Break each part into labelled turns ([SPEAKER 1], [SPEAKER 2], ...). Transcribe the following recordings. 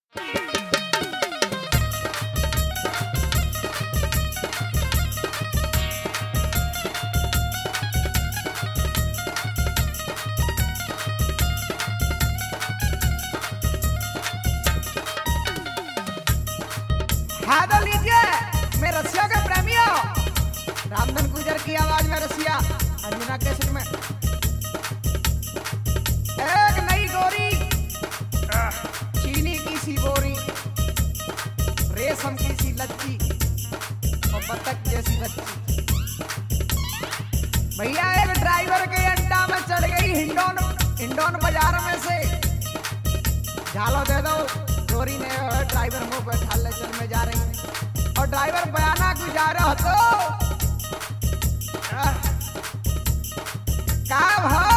[SPEAKER 1] हादो लीजिए मैं रसिया के प्रेमियों, रामधन गुजर की आवाज में रसिया अंजना कैसेट में एक नई गोरी, चीनी की सी बोरी, रेशम की सी लच्ची और बतख जैसी बच्ची। भैया एक ड्राइवर के अड्डा में चढ़ गई हिंडौन बाजार में से झालो दे दो। गोरी ने ड्राइवर मुंह पे ठाल ले, चल में जा रही है और ड्राइवर बयाना गुजारा हो तो का हो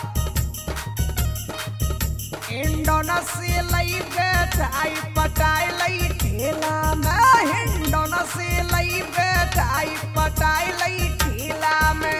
[SPEAKER 1] इंडोनेशिया लई बैठाई पटाई लई ठेला में, इंडोनेशिया लई बैठाई पटाई लई ठेला में।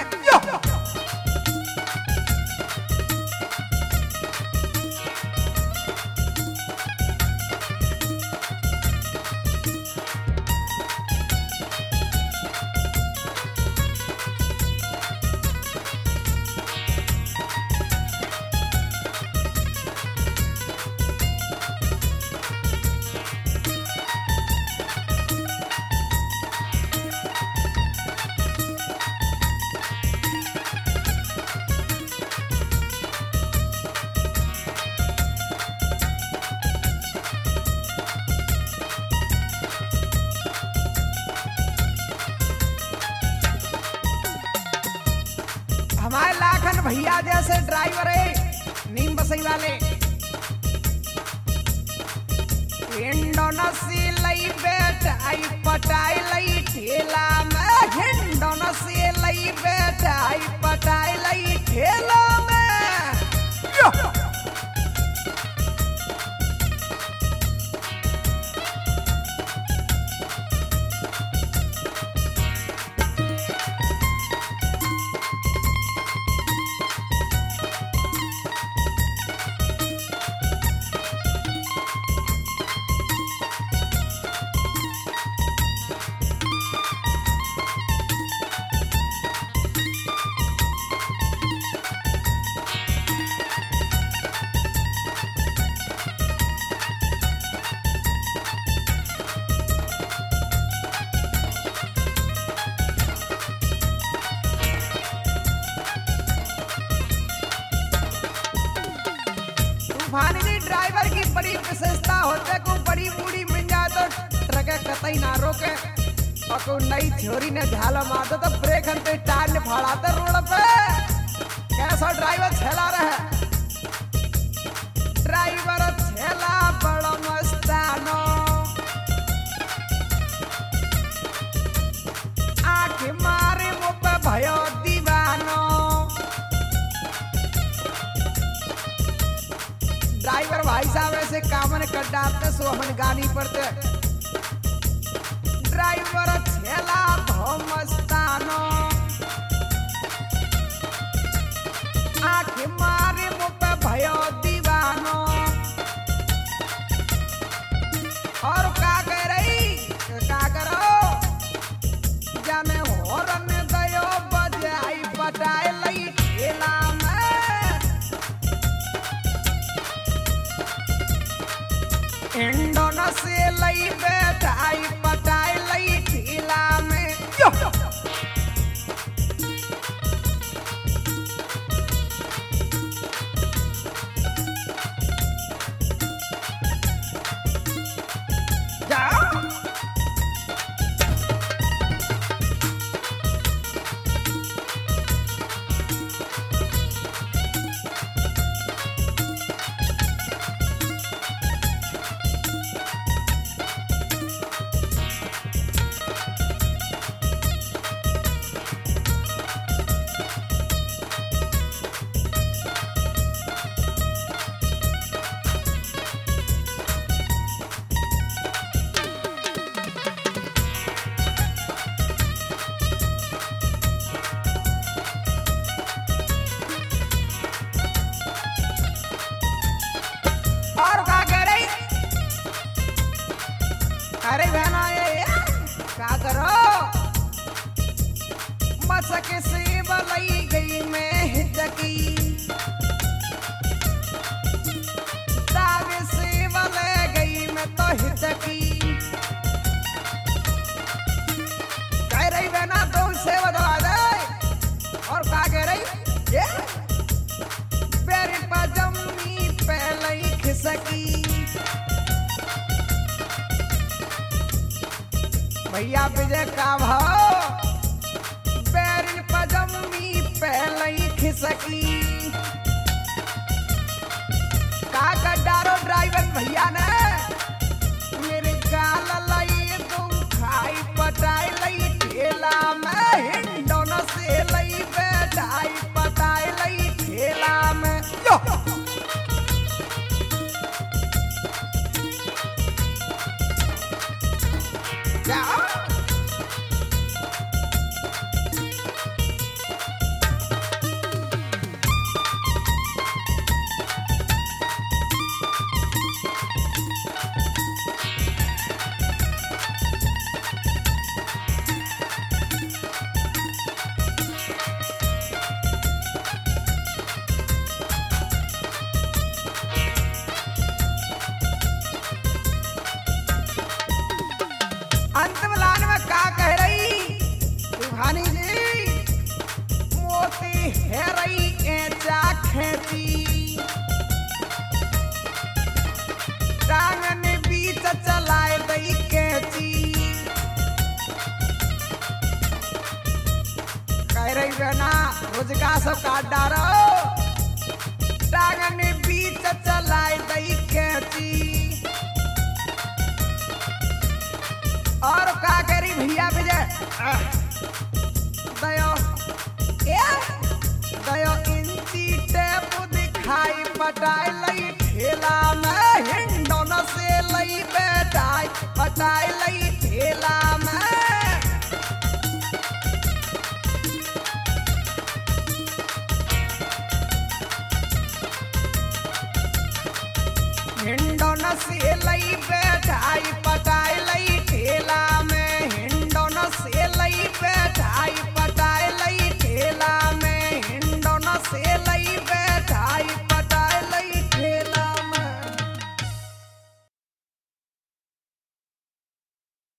[SPEAKER 1] हमारे लाखन भैया जैसे ड्राइवर है नीम बसई वाले, इंडोनेशिया लई बैठाई पटाई लई ठेला में, इंडोनेशिया लई बैठाई पटाई लई ठेला में। तूफानी ड्राइवर की बड़ी विशेषता होते को बड़ी बूढ़ी मिल जाए तो ट्रक कतई ना रोके और को नई छोरी ने झाला मारता तो ब्रेक अंते टायर ने फाड़ाते रोड पे। कैसा ड्राइवर छेला रहे, ड्राइवर छेला बड़ा मस्तानो, आँख मारे मुँह पे भयो दीवानो। ड्राइवर भाई साहब ऐसे कामन कर डालते सो हम गानी पड़ते। ड्राइवर छेला भो मस्तानो, आँख मारे मुँह पे भयो दीवानो। और का कह रही का करो जाने हॉर्न दयो बजाई पटाई लई ठेला में, इंडोनेशिया लई बैठाई पटाई लई ठेला में। खिसकी भैया विजय का भाव बैरिन पजम्मी पहले ही खिसकी का गड्डारो ड्राइवर भैया ने मेरे गाल लई तुम खाई पटाई लई ठेला में हिंडोन से लई बैठाई पटाई लई ठेला में यो क्या अंतिम लाइन में का कह रही तूफानी जी मोती है रही ऐचा खेती टांगन बीच चलाए दई कैची कह रही बना रोजगार सब काट डारो टांगन बीच चलाए दई कैची और का करी भैया विजय दयो दयो इंची टेप दिखाई पटाई लई ठेला में हिंडोन से लई बैठाई पटाई लई ठेला में हिंडोन से लई